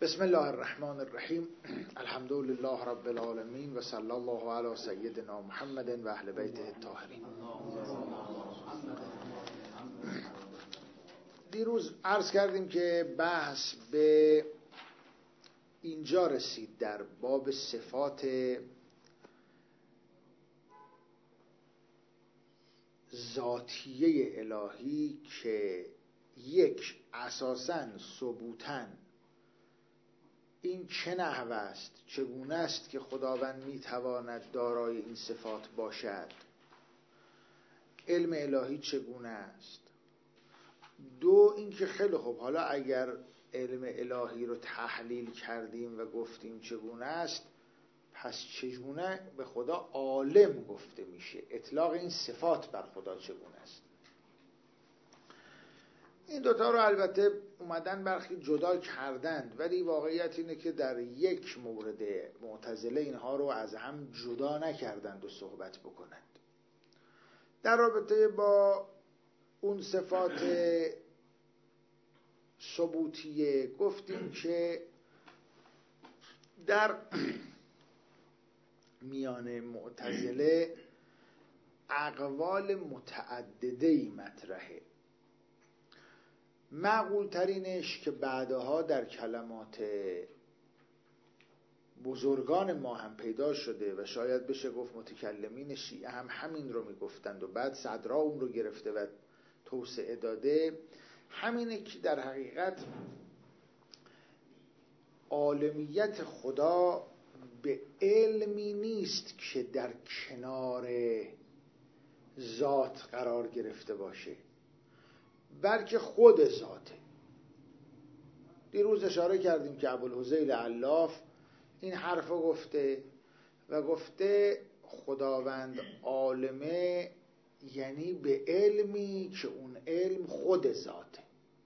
بسم الله الرحمن الرحیم. الحمد لله رب العالمین و صلی الله علی سیدنا محمد و اهل بیته الطاهرین. دیروز عرض کردیم که بحث به اینجا رسید در باب صفات ذاتیه الهی که یک اساساً ثبوتاً این چه نحو است، چگونه است که خداوند میتواند دارای این صفات باشد، علم الهی چگونه است. دو، این که خیلی خوب، حالا اگر علم الهی رو تحلیل کردیم و گفتیم چگونه است، پس چگونه به خدا عالم گفته میشه، اطلاق این صفات بر خدا چگونه است. این دوتا رو البته اومدن برخی جدا کردند، ولی واقعیت اینه که در یک مورد معتزله اینها رو از هم جدا نکردند و صحبت بکنند. در رابطه با اون صفات ثبوتیه گفتیم که در میان معتزله اقوال متعدده‌ای مطرحه. معقول ترینش که بعدها در کلمات بزرگان ما هم پیدا شده و شاید بشه گفت متکلمین شیعه هم همین رو میگفتند و بعد صدرا اون رو گرفته و توسعه داده، همینه که در حقیقت عالمیت خدا به علمی نیست که در کنار ذات قرار گرفته باشه، بلکه خود ذاته. دیروز اشاره کردیم که ابوالهذیل علاف این حرف رو گفته و گفته خداوند عالمه یعنی به علمی که اون علم خود ذاته.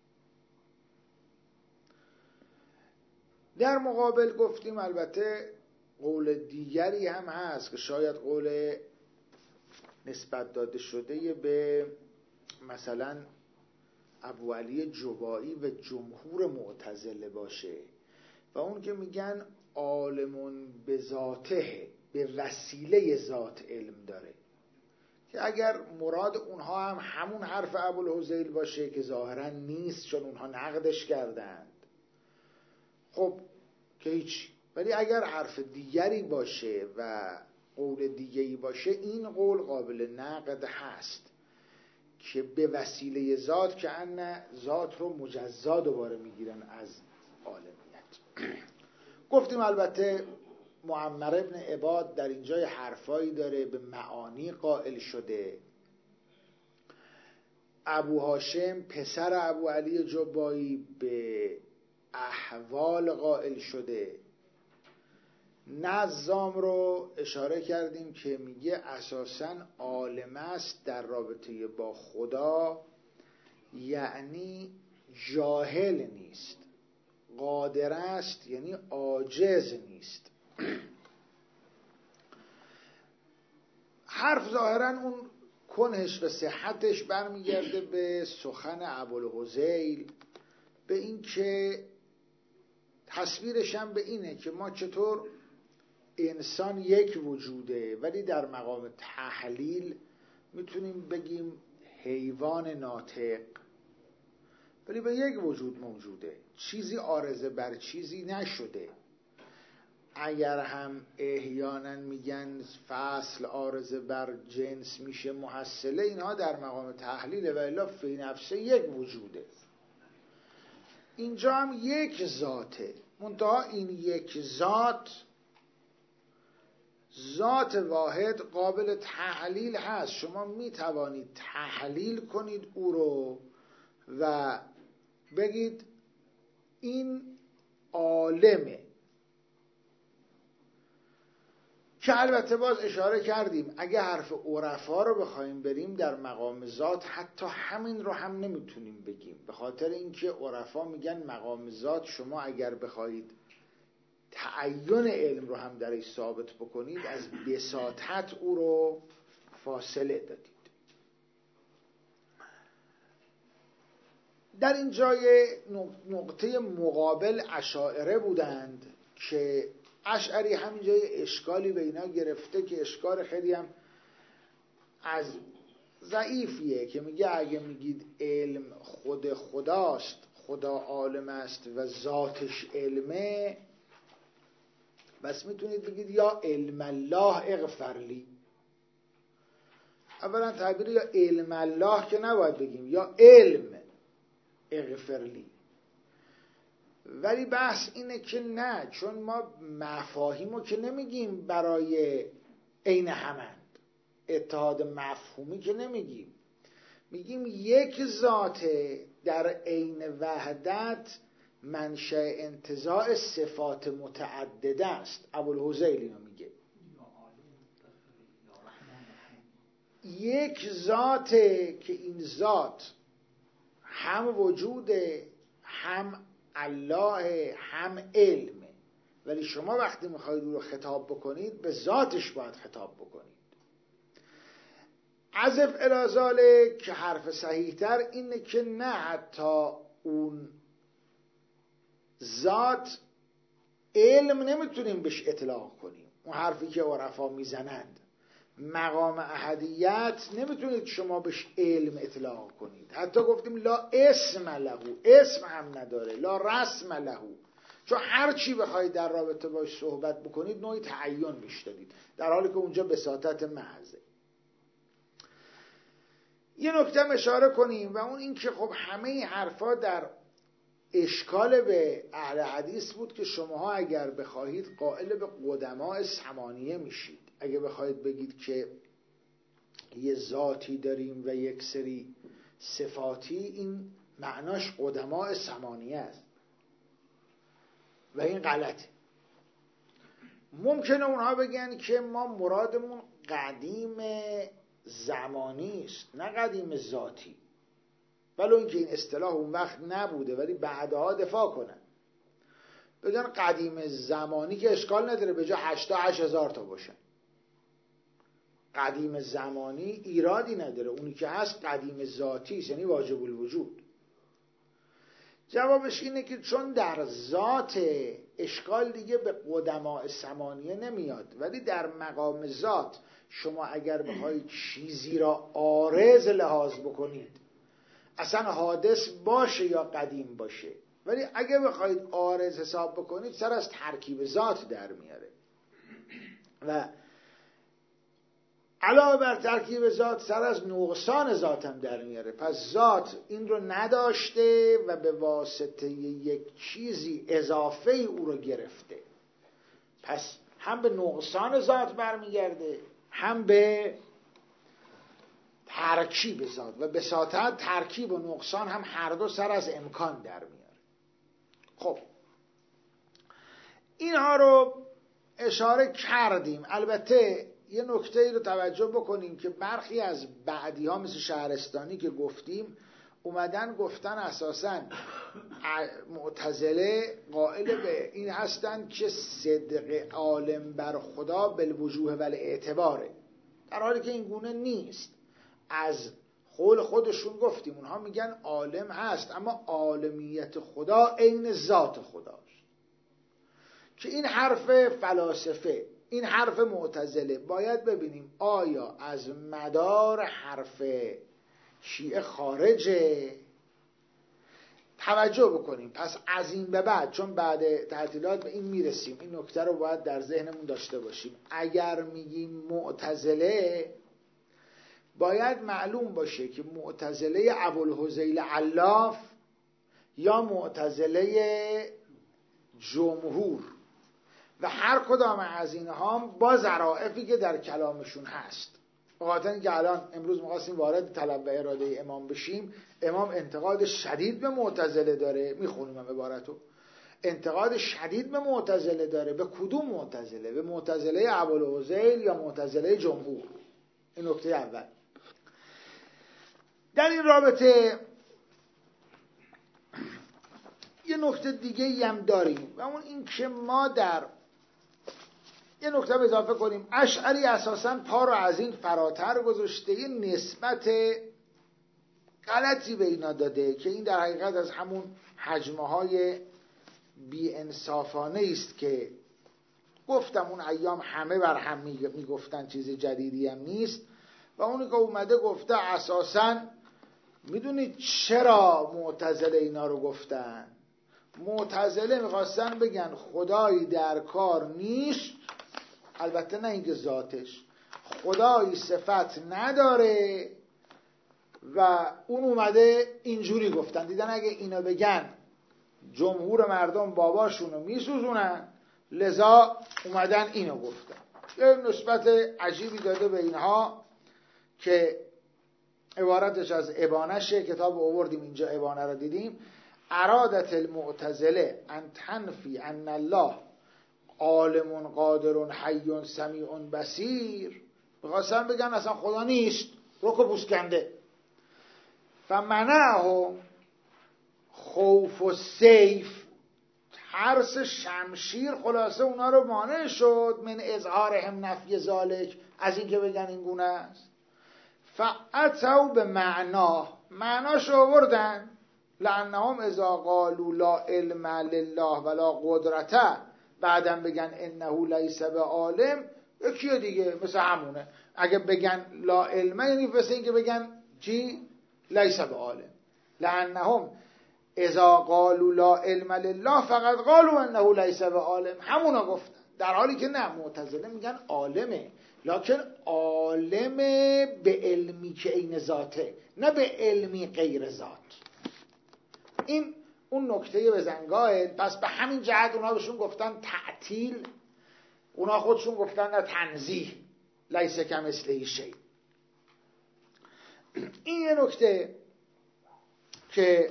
در مقابل گفتیم البته قول دیگری هم هست که شاید قول نسبت داده شده به مثلا ابو علی جبائی و جمهور معتزله باشه و اون که میگن عالمون به ذاته، به وسیله ذات علم داره، که اگر مراد اونها هم همون حرف ابوالهذیل باشه که ظاهرا نیست چون اونها نقدش کردند، خب که هیچ. ولی اگر حرف دیگری باشه و قول دیگری باشه، این قول قابل نقد هست که به وسیله ذات، که ان ذات رو مجزا دوباره میگیرن از عالمیت. گفتیم البته معمر ابن عباد در اینجای حرفایی داره، به معانی قائل شده. ابو هاشم پسر ابو علی جبائی به احوال قائل شده. نظام رو اشاره کردیم که میگه اساساً عالم است در رابطه با خدا، یعنی جاهل نیست، قادر است یعنی عاجز نیست. حرف ظاهراً اون کنهش و صحتش برمیگرده به سخن ابوالهذیل، به این که تصویرش هم به اینه که ما چطور انسان یک وجوده ولی در مقام تحلیل میتونیم بگیم حیوان ناطق، ولی به یک وجود موجوده، چیزی عارضه بر چیزی نشده. اگر هم احیانا میگن فصل عارضه بر جنس میشه محصله، اینها در مقام تحلیل و الا فی نفسه یک وجوده. اینجا هم یک ذاته، منتها این یک ذات واحد قابل تحلیل هست. شما می توانید تحلیل کنید او رو و بگید این عالمه، که البته باز اشاره کردیم اگه حرف عرفا رو بخوایم بریم در مقام ذات، حتی همین رو هم نمیتونیم بگیم، به خاطر اینکه عرفا میگن مقام ذات شما اگر بخواید تعین علم رو هم درش ثابت بکنید، از بساطت او رو فاصله دادید. در این جای نقطه مقابل اشاعره بودند که اشعری همین جای اشکالی به اینا گرفته که اشکال خیلی هم از ضعیفیه که میگه اگه میگید علم خود خداست، خدا عالم است و ذاتش علمه، بس میتونید بگید یا علم الله اغفرلی. اولا تعبیر یا علم الله که نباید بگیم، یا علم اغفرلی. ولی بحث اینه که نه، چون ما مفاهیمو که نمیگیم برای عین همند، اتحاد مفهومی که نمیگیم، میگیم یک ذاته در عین وحدت منشأ انتزاع صفات متعدده است. ابوالهذیل اینو میگه، یک ذاته که این ذات هم وجوده، هم الله، هم علمه، ولی شما وقتی میخواید او رو خطاب بکنید به ذاتش باید خطاب بکنید. عزف الی ذالک که حرف صحیح تر اینه که نه، حتی اون ذات علم نمیتونیم بهش اطلاق کنیم. اون حرفی که عرفا میزنند، مقام احدیت نمیتونید شما بهش علم اطلاق کنید. حتی گفتیم لا اسم له، اسم هم نداره، لا رسم له، چون هر چی بخواید در رابطه باش صحبت بکنید نوعی تعین بهش دادید، در حالی که اونجا بساطت محضه. یه نکته اشاره کنیم و اون این که خب همه این حرفا در اشکال به اهل حدیث بود که شماها اگر بخواهید قائل به قدماء ثمانیه میشید. اگه بخواید بگید که یه ذاتی داریم و یک سری صفاتی، این معناش قدماء ثمانیه است و این غلطه. ممکنه اونها بگن که ما مرادمون قدیم زمانی است نه قدیم ذاتی، ولو اینکه این اصطلاح اون وقت نبوده ولی بعدها دفاع کنن، بگن قدیم زمانی که اشکال نداره به جا 8,000 تا باشن. قدیم زمانی ایرادی نداره، اونی که هست قدیم ذاتی است، یعنی واجب الوجود. جوابش اینه که چون در ذات اشکال دیگه به قدماء ثمانیه نمیاد، ولی در مقام ذات شما اگر بخواید چیزی را عارض لحاظ بکنید، اصلا حادث باشه یا قدیم باشه، ولی اگه بخواید عارض حساب بکنید سر از ترکیب ذات در میاره و علاوه بر ترکیب ذات سر از نقصان ذات هم در میاره. پس ذات این رو نداشته و به واسطه یک چیزی اضافه او رو گرفته، پس هم به نقصان ذات برمیگرده هم به ترکیب ذات و بساطت ترکیب و نقصان هم هر دو سر از امکان در میاره. خب اینها رو اشاره کردیم. البته یه نکته رو توجه بکنیم که برخی از بعدی ها مثل شهرستانی که گفتیم اومدن گفتن اساساً معتزله قائل به این هستن که صدق عالم بر خدا بالوجوه و الاعتباره، در حالی که این گونه نیست. از قول خودشون گفتیم، اونها میگن عالم هست اما عالمیت خدا عین ذات خداست، که این حرف فلاسفه، این حرف معتزله باید ببینیم آیا از مدار حرف شیعه خارجه. توجه بکنیم. پس از این به بعد، چون بعد تعطیلات به این میرسیم، این نکته رو باید در ذهنمون داشته باشیم. اگر میگیم معتزله، باید معلوم باشه که معتزله ابوالهذیل علاف یا معتزله جمهور و هر کدام از اینها با ظرافی که در کلامشون هست. بخاطر اینکه الان امروز می‌خواستیم وارد طلب و اراده امام بشیم، امام انتقاد شدید به معتزله داره، میخونیم هم عبارتو، انتقاد شدید به معتزله داره. به کدوم معتزله؟ به معتزله ابوالهذیل یا معتزله جمهور؟ این نکته اول. در این رابطه یه نکته دیگه هم داریم و اون این که ما در یه نکته اضافه کنیم، اشعری اساساً پا رو از این فراتر گذاشته، یه نسبت غلطی به اینا داده که این در حقیقت از همون حجمه های بی انصافانه است که گفتم اون ایام همه بر هم میگفتن، چیز جدیدی هم نیست. و اونی که اومده گفته اساساً میدونید چرا معتزله اینا رو گفتن؟ معتزله میخواستن بگن خدایی در کار نیست، البته نه اینکه ذاتش، خدایی صفت نداره و اون اومده اینجوری گفتن. دیدن اگه اینا بگن جمهور مردم باباشونو میسوزونن، لذا اومدن اینو گفتن. یه نسبت عجیبی داده به اینها که عبارتش از ابانشه، کتاب آوردیم اینجا ابانه رو دیدیم. ارادت المعتزله ان تنفی ان الله عالم قادر حی سمیع بصیر، بخواستن بگن اصلا خدا نیست، رک و پوسکنده. فمنعه خوف و سیف، ترس شمشیر خلاصه اونا رو مانع شد من اظهارهم نفی ذالک، از این که بگن این گونه است. فاتوا به معناش آوردن، لانهم اذا قالوا لا علم لله ولا قدرته، بعدم بگن انه لیس بعالم، یکیه دیگه مثل همونه. اگه بگن لا علم یعنی مثل این که بگن چی؟ لیس بعالم. لانهم اذا قالوا لا علم لله فقط قالوا انه لیس بعالم، همونا گفتن. در حالی که نه، معتزله میگن عالمه، لکن عالم به علمی که عین ذاته، نه به علمی غیر ذات. این اون نکته بزنگاه. پس به همین جهت اونا بهشون گفتن تعطیل، اونا خودشون گفتن نه تنزیه، لیس کمثله شیء. این یه نکته که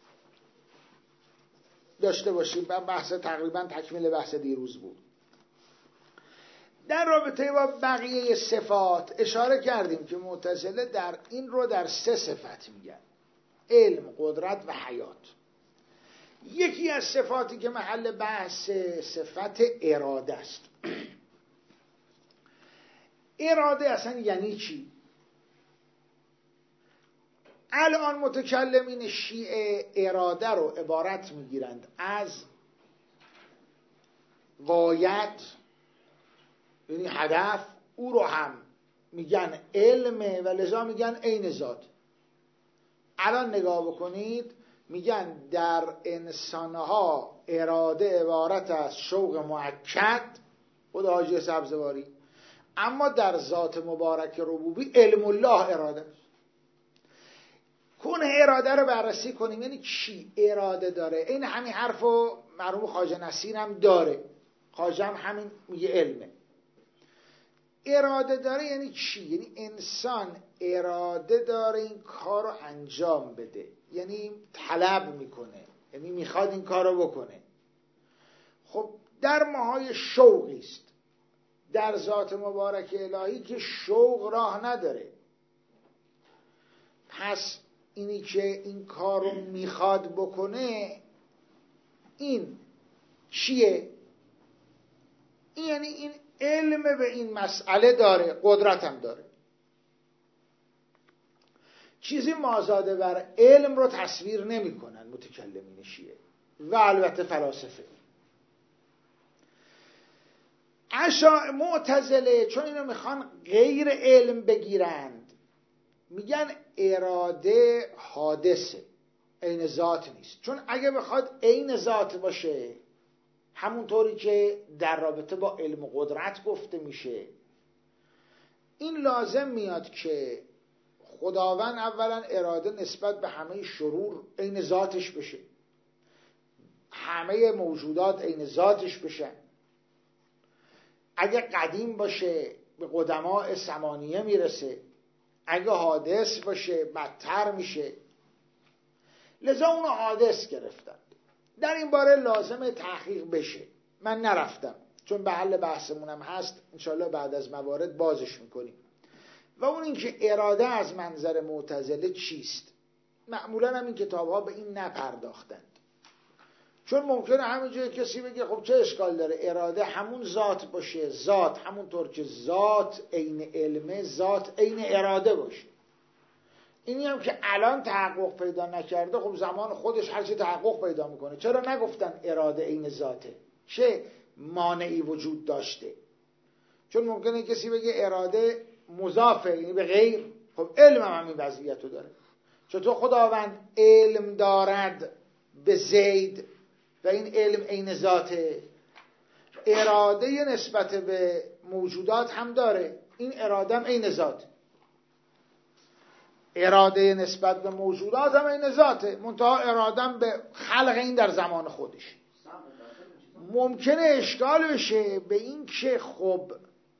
داشته باشیم. بحث تقریبا تکمیل بحث دیروز بود. در رابطه با بقیه صفات اشاره کردیم که معتزله در این رو در 3 صفت میگن: علم، قدرت و حیات. یکی از صفاتی که محل بحث صفت اراده است. اراده اصلا یعنی چی؟ الان متکلمین شیعه اراده رو عبارت میگیرند از غایت، یعنی هدف، او رو هم میگن علمه و لذا میگن عین ذات. الان نگاه بکنید، میگن در انسانها اراده عبارت از شوق مؤکد، خود حاجی سبزواری، اما در ذات مبارک ربوبی علم الله اراده است. کنه اراده رو بررسی کنیم، یعنی چی اراده داره؟ این همین حرفو مرحوم خواجه نصیر هم داره، خواجه هم همین میگه علمه. اراده داره یعنی چی؟ یعنی انسان اراده داره این کار رو انجام بده، یعنی طلب میکنه، یعنی میخواد این کار رو بکنه. خب در ماهای شوقی است، در ذات مبارک الهی که شوق راه نداره. پس اینی که این کار رو میخواد بکنه، این چیه؟ این یعنی این علم به این مسئله داره، قدرت هم داره. چیزی مازاده بر علم رو تصویر نمی کنن متکلمین شیعه و البته فلاسفه. معتزله چون اینو میخوان غیر علم بگیرند، میگن اراده حادثه، عین ذات نیست. چون اگه بخواد عین ذات باشه، همونطوری که در رابطه با علم و قدرت گفته میشه، این لازم میاد که خداوند اولا اراده نسبت به همه شرور عین ذاتش بشه، همه موجودات عین ذاتش بشن. اگه قدیم باشه به قدماء ثمانیه میرسه، اگه حادث باشه بدتر میشه. لذا اونو حادث گرفتن. در این باره لازمه تحقیق بشه. من نرفتم چون به حل بحثمونم هست، انشاءالله بعد از موارد بازش میکنیم. و اون اینکه اراده از منظر معتزله چیست؟ معمولا هم این کتاب ها به این نپرداختند، چون ممکنه همینجوری کسی بگه خب چه اشکال داره اراده همون ذات باشه، ذات همونطور که ذات عین علمه، ذات عین اراده باشه. اینی هم که الان تحقق پیدا نکرده، خب زمان خودش هر چی تحقق پیدا میکنه. چرا نگفتن اراده عین ذاته؟ چه مانعی وجود داشته؟ چون ممکنه کسی بگه اراده مضافه، یعنی به غیر. خب علم هم این وضعیت رو داره. چطور خداوند علم دارد به زید و این علم عین ذاته؟ اراده نسبت به موجودات هم داره، این اراده هم عین ذاته. اراده نسبت به موجودات هم عین ذاته، منتها ارادم به خلق این در زمان خودش. ممکنه اشکال بشه به این که خب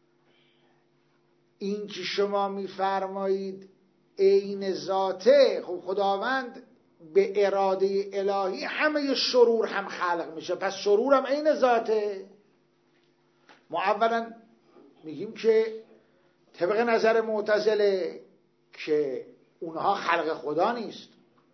این که شما میفرمایید عین ذاته، خب خداوند به اراده الهی همه شرور هم خلق میشه، پس شرور هم عین ذاته. ما اولا میگیم که طبق نظر معتزله که اونها خلق خدا نیست،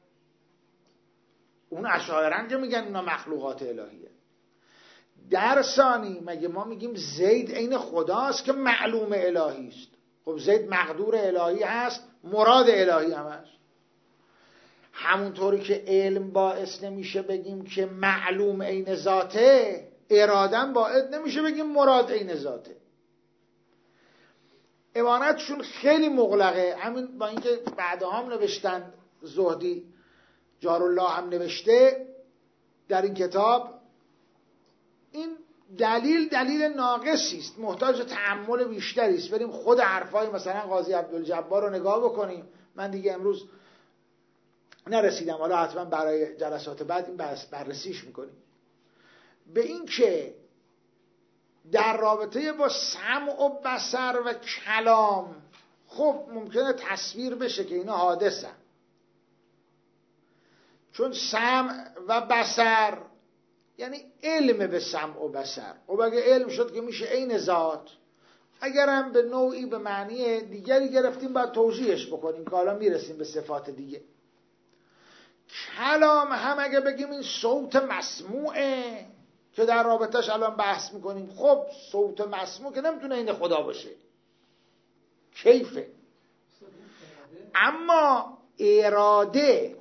اون اشاعره که میگن اونا مخلوقات الهیه. در ثانی مگه ما میگیم زید عین خداست که معلوم الهی است؟ خب زید مقدور الهی هست، مراد الهی هم هست. همونطوری که علم باعث نمیشه بگیم که معلوم عین ذاته، ارادم باعث نمیشه بگیم مراد عین ذاته. عبارتشون خیلی مغلقه. همین با اینکه بعدها هم نوشتن، زهدی جارالله هم نوشته در این کتاب، این دلیل ناقصی است، محتاج تأمل بیشتری است. بریم خود حرفای مثلا قاضی عبدالجبار رو نگاه بکنیم. من دیگه امروز نرسیدم، حالا حتما برای جلسات بعد این بررسیش میکنیم. به این که در رابطه با سمع و بصر و کلام، خب ممکنه تصویر بشه که اینا حادثه، چون سمع و بصر یعنی علم به سمع و بصر. خب اگه علم شد که میشه عین ذات، اگرم به نوعی به معنی دیگری گرفتیم باید توجیهش بکنیم که حالا میرسیم به صفات دیگه. کلام هم اگه بگیم این صوت مسموعه که در رابطش الان بحث میکنیم، خب صوت مسموع که نمیتونه این خدا باشه، کیفه. اما اراده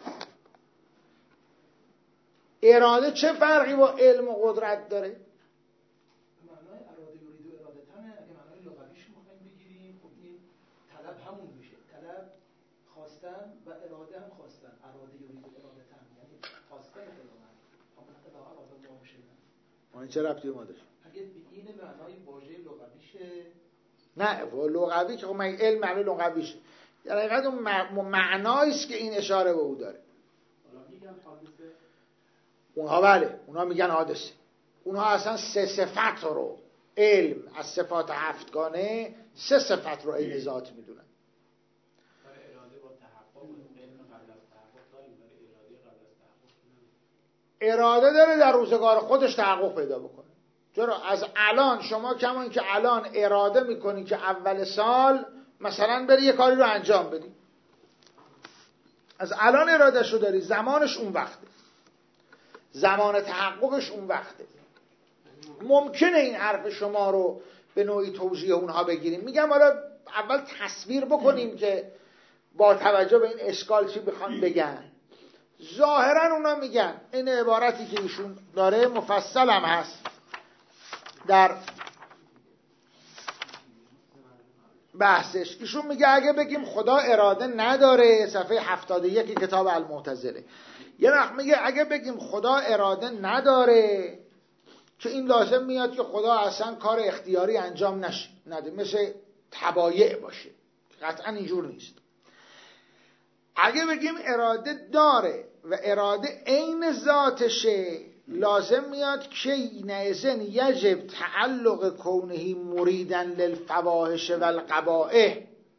چه فرقی با علم و قدرت داره؟ معنای اراده یرید و ارادتن، اگه معنای لغویش میخوایم بگیریم، خب این طلب همون میشه، طلب خواستن و اراده هم خواستن. اراده یرید و ارادتن یعنی خواستن خداوند، همون خدا اراده الله میشه. اون چه ربطی ما داره؟ اگه این معنای واژه لغویشه، نه لغوی که خب من علم معنی لغویشه، در حقیقت اون معناییست که این اشاره به او داره. حالا میگم حادثه، اونها بله، اونها میگن حادثه. اونها اصلا سه صفت رو، علم از صفات هفتگانه سه صفت رو عین ذات میدونن. برای اراده با تحقق، علم قبل از تحقق داریم، برای اراده قبل از تحقق اراده داره در روزگار خودش تحقق پیدا بکنه. چرا؟ از الان شما کمان که الان اراده میکنی که اول سال مثلا بری یه کاری رو انجام بدی، از الان ارادهش رو داری، زمانش اون وقته، زمان تحققش اون وقته. ممکنه این حرف شما رو به نوعی توجیه اونها بگیریم. میگم حالا اول تصویر بکنیم که با توجه به این اشکال چی بخوان بگن. ظاهرا اونا میگن این عبارتی که ایشون داره مفصل هم هست در بحثش. ایشون میگه اگه بگیم خدا اراده نداره، صفحه 71 کتاب المعتزله، یه وقت میگه اگه بگیم خدا اراده نداره که این لازم میاد که خدا اصلا کار اختیاری انجام نده، مثل تبایع باشه. قطعا اینجور نیست. اگه بگیم اراده داره و اراده عین ذاتشه، لازم میاد که نئذن یجب تعلق کونه مریدن للفواحش و القبائح،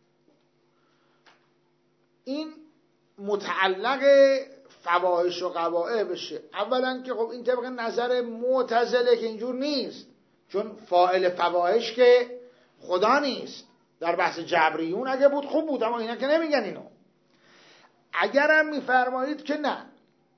این متعلق فواحش و قبائح بشه. اولا که خب این طبق نظر معتزله که اینجور نیست، چون فاعل فواحش که خدا نیست. در بحث جبریون اگه بود خوب بود، اما اینا که نمیگن اینو. اگرم میفرمایید که نه،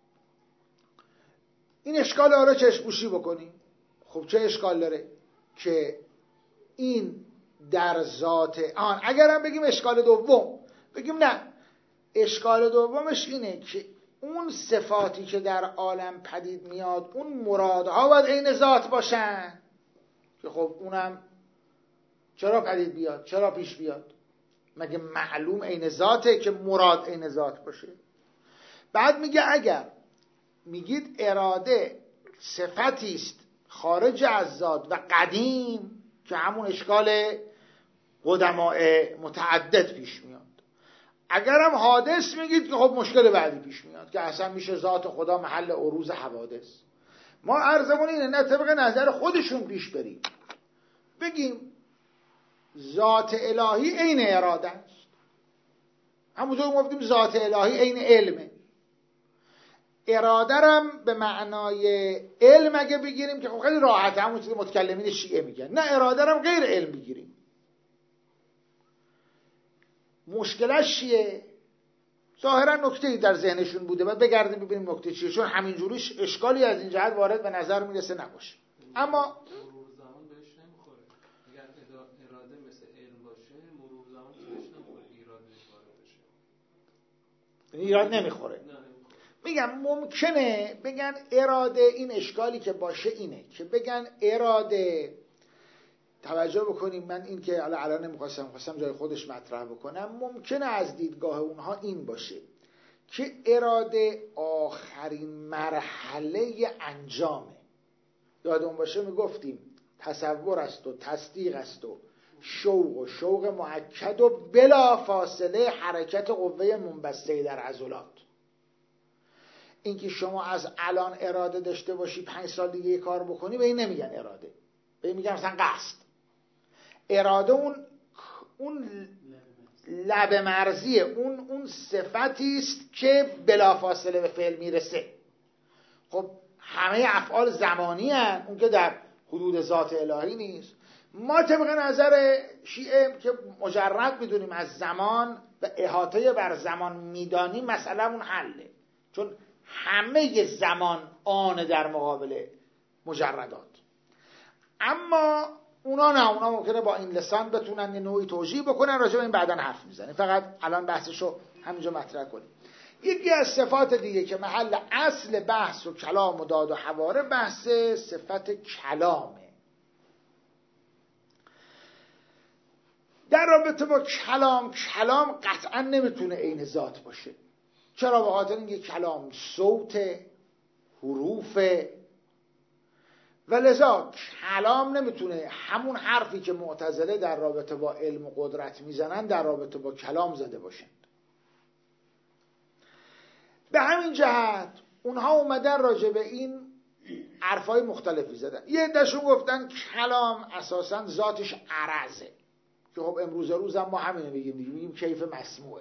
این اشکال آره چشم‌پوشی بکنیم. خب چه اشکال داره که این در ذات اگرم بگیم اشکال دوم، بگیم نه اشکال دومش اینه که اون صفاتی که در عالم پدید میاد اون مرادها باید عین ذات باشن، که خب اونم چرا پدید بیاد، چرا پیش بیاد؟ مگه معلوم عین ذاته که مراد عین ذات باشه؟ بعد میگه اگر میگید اراده صفتی است خارج از ذات و قدیم، که همون اشکال قدماء متعدد پیش میاد. اگرم حادث میگید که خب مشکل بعدی پیش میاد که اصلا میشه ذات خدا محل عروض حوادث. ما عرضمون اینه نه طبق نظر خودشون پیش بریم، بگیم ذات الهی عین اراده است، همونطور گفتیم ذات الهی عین علمه. اراده رم به معنای علم اگه بگیریم که خب خیلی راحت، همون چیزی که متکلمین شیعه میگن، نه اراده رم غیر علم بگیریم. مشکلش چیه؟ ظاهرا نکته‌ای در ذهنشون بوده و بگردیم ببینیم نکته چیه، چون همینجوری اشکالی از این جهت وارد به نظر میرسه نباشه. اما مرور زمان بهش نمیخوره. اگر اراده مثل علم باشه مرور زمان بهش نمیخوره، ایراد بشه. ایراد نمیخوره. میگم ممکنه بگن اراده، این اشکالی که باشه اینه که بگن اراده، توجه بکنیم من این که الان نمیخواستم جای خودش مطرح بکنم، ممکنه از دیدگاه اونها این باشه که اراده آخرین مرحله انجامه. یادمون باشه میگفتیم تصور است و تصدیق است و شوق مؤکد و بلا فاصله حرکت قوه منبسطه در عضلات. اینکه شما از الان اراده داشته باشی 5 سال دیگه یه کار بکنی، به این نمیگن اراده، به این میگن مثلا قصد. اراده اون لب مرزیه، اون صفتی است که بلافاصله به فعل میرسه. خب همه افعال زمانی هستند، اون که در حدود ذات الهی نیست. ما طبق نظر شیعه که مجرد میدونیم از زمان و احاطه بر زمان میدانیم، مثلا اون حله، چون همه زمان آن در مقابل مجردات. اما اونا نه، اونا ممکنه با این لسان بتونن یه نوعی توجیه بکنن، راجع به این بعداً حرف میزنیم، فقط الان بحثشو همینجا مطرح کنیم. یکی از صفات دیگه که محل اصل بحث و کلام و داد و حواره، بحث صفت کلامه. در رابطه با کلام قطعا نمیتونه عین ذات باشه. چرا؟ به خاطر اینکه کلام صوت، حروف، و لذا کلام نمیتونه همون حرفی که معتزله در رابطه با علم و قدرت میزنن در رابطه با کلام زده باشند. به همین جهت اونها اومدن راجع به این حرفای مختلفی زدن. یه عده‌شون گفتن کلام اساساً ذاتش عرضه، که خب امروز روز هم ما همینو میگیم کیف مسموعه،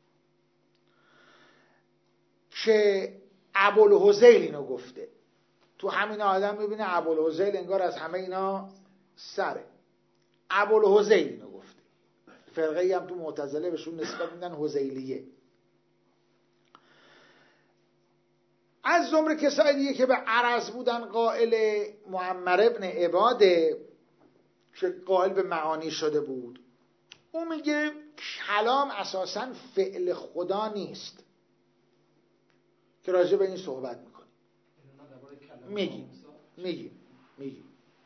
که ابوالهذیل اینو گفته. تو همین آدم میبینه ابوالهذیل انگار از همه اینا سره. ابوالهذیل اینو گفته. فرقه ای هم تو معتزله بهشون نسبت میدن هذیلیه. از زمره کسایی دیگه که به عرض بودن قائل معمر ابن عباده که قائل به معانی شده بود، اون میگه کلام اساساً فعل خدا نیست، که راجع به این صحبت میکنیم. میگیم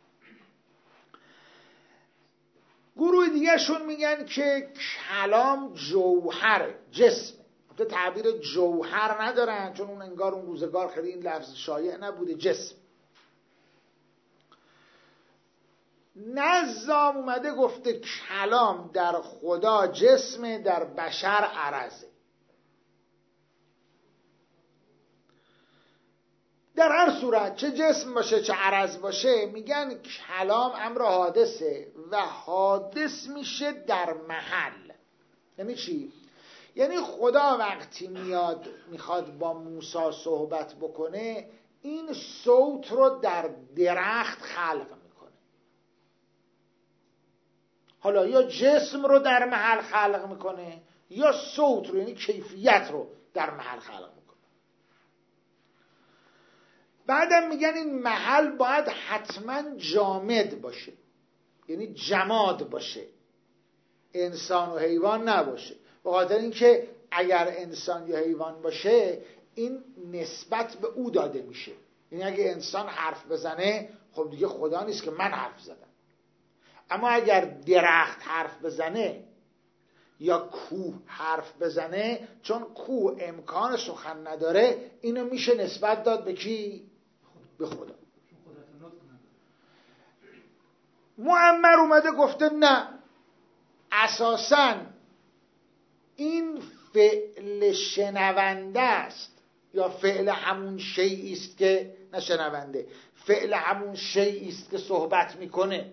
گروه دیگه شون میگن که کلام جوهر، جسم. تعبیر جوهر ندارن چون اون انگار اون روزگار خیلی این لفظ شایع نبوده، جسم. نظام اومده گفته کلام در خدا جسم، در بشر عرضه. در هر صورت چه جسم باشه چه عرض باشه، میگن کلام امر حادثه و حادث میشه در محل. یعنی چی؟ یعنی خدا وقتی میخواد با موسی صحبت بکنه، این صوت رو در درخت خلق میکنه. حالا یا جسم رو در محل خلق میکنه یا صوت رو، یعنی کیفیت رو در محل خلق میکنه. بعدم میگن این محل باید حتما جامد باشه، یعنی جماد باشه، انسان و حیوان نباشه، به خاطر اینکه اگر انسان یا حیوان باشه این نسبت به او داده میشه. یعنی اگه انسان حرف بزنه خب دیگه خدا نیست که من حرف زدم. اما اگر درخت حرف بزنه یا کوه حرف بزنه، چون کوه امکان سخن نداره، اینو میشه نسبت داد به کی؟ به خدا. معمر اومده گفته نه، اساساً این فعل شنونده است، یا فعل همون شیئی است که نه شنونده، فعل همون شیئی است که صحبت میکنه.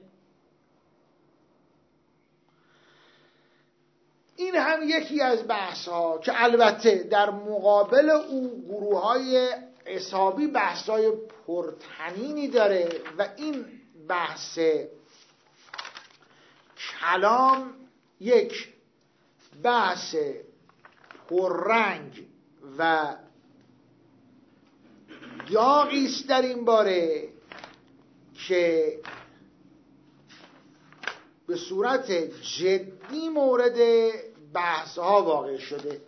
این هم یکی از بحث ها که البته در مقابل او گروه های عصابی بحث های پرطنینی داره و این بحث کلام یک بحث پررنگ و داغی است در این باره که به صورت جدی مورد بحث ها واقع شده.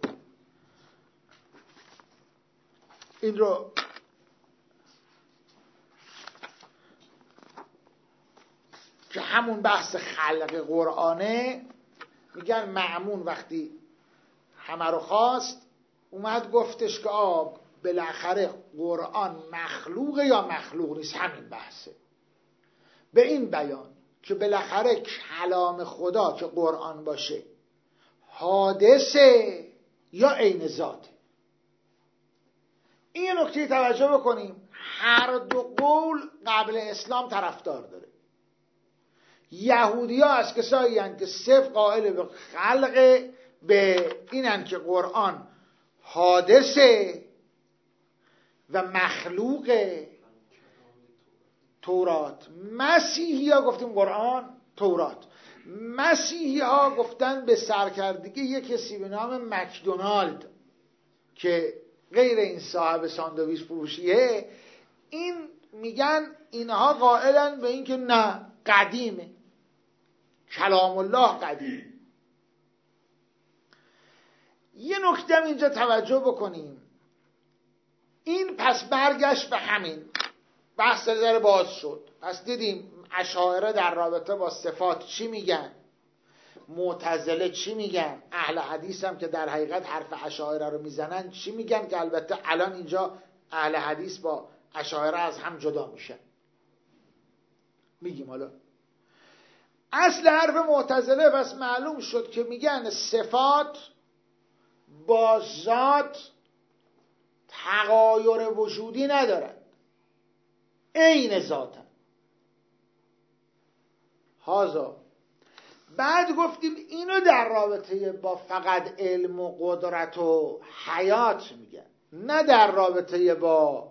این رو که همون بحث خلق قرآنه، میگن مأمون وقتی همه رو خواست اومد گفتش که بالاخره قرآن مخلوقه یا مخلوق نیست. همین بحثه، به این بیان که بالاخره کلام خدا که قرآن باشه حادثه یا عین ذاته. این نکته توجه بکنیم، هر دو قول قبل اسلام طرفدار داره. یهودی ها از کسایی هستند که صرف قائل به خلق، به اینن که قرآن حادثه و مخلوق. تورات، مسیحی ها گفتیم قرآن تورات، مسیحی ها گفتن به سرکردگی یک کسی به نام مکدونالد که غیر این صاحب ساندویچ فروشیه، این میگن اینها قائلن به این که نه، قدیمه، کلام الله قدیم. یه نکته اینجا توجه بکنیم، این پس برگشت به همین بحث ذره باز شد. پس دیدیم اشاعره در رابطه با صفات چی میگن، معتزله چی میگن، اهل حدیث هم که در حقیقت حرف اشاعره رو میزنن چی میگن، که البته الان اینجا اهل حدیث با اشاعره از هم جدا میشن. میگیم حالا اصل حرف معتزله پس معلوم شد که میگن صفات با ذات تغایر وجودی ندارن، عین ذاتن. هازا بعد گفتیم اینو در رابطه با فقط علم و قدرت و حیات میگن، نه در رابطه با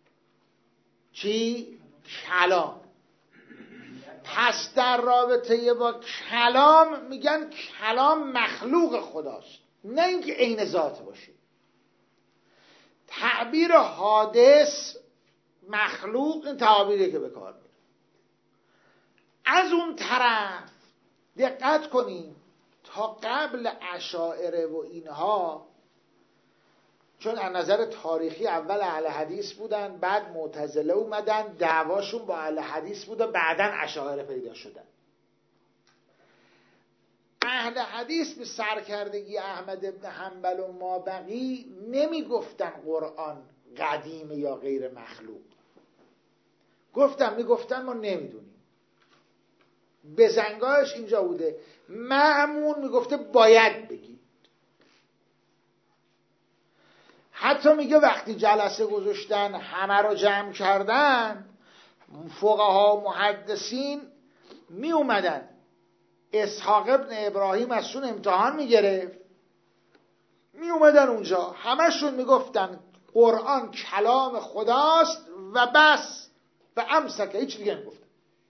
چی؟ کلام. پس در رابطه با کلام میگن کلام مخلوق خداست، نه اینکه عین ذات باشه. تعبیر حادث مخلوق این تعبیری که به کار میره. از اون طرف دقت کنیم تا قبل اشاعره و اینها، چون از نظر تاریخی اول اهل حدیث بودن، بعد معتزله اومدن، دعواشون با اهل حدیث بود و بعدن اشاعره پیدا شدن. اهل حدیث به سرکردگی احمد ابن حنبل و مابقی نمی گفتن قرآن قدیمه یا غیر مخلوق. میگفتن ما نمیدونیم. بزنگاهش اینجا بوده. مأمون میگفته باید بگید. حتی میگه وقتی جلسه گذاشتن همه رو جمع کردن، فقها و محدثین می اومدن اسحاق ابن ابراهیم ازشون امتحان میگرفت، می اومدن اونجا همشون میگفتن قرآن کلام خداست و بس و امسکه، هیچ دیگه نمیگفتن.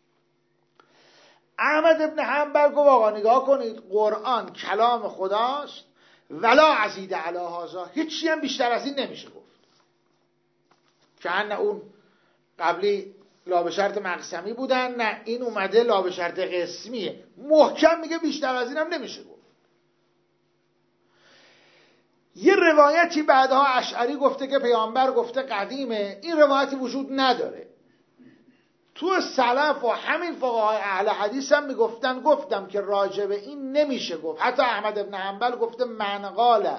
احمد ابن حنبل گفت آقا نگاه کنید، قرآن کلام خداست ولا ازید علی هذا، هیچی هم بیشتر از این نمیشه گفت. که نه اون قبلی لا به شرط مقسمی بودن، نه این اومده لا به شرط قسمیه، محکم میگه بیشتر از این هم نمیشه گفت. یه روایتی بعدها اشعری گفته که پیامبر گفته قدیمه، این روایتی وجود نداره. تو سلف و همین فقهای اهل حدیث هم میگفتن، گفتم که راجع به این نمیشه گفت. حتی احمد ابن حنبل گفته من قال